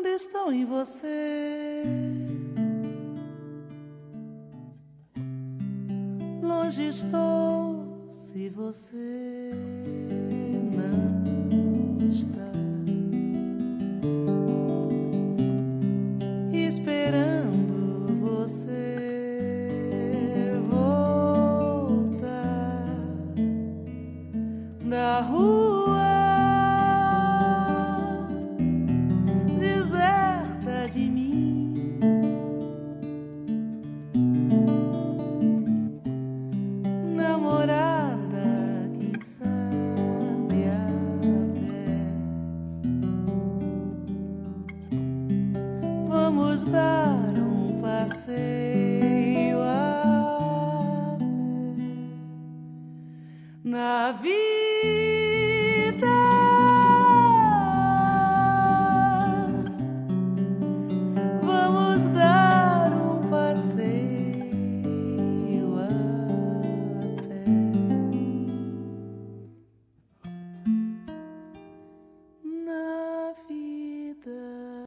quando estou em você. Longe estou se você não está. Esperando você voltar da rua deserta de mim, namorada, quem sabe até vamos dar um passeio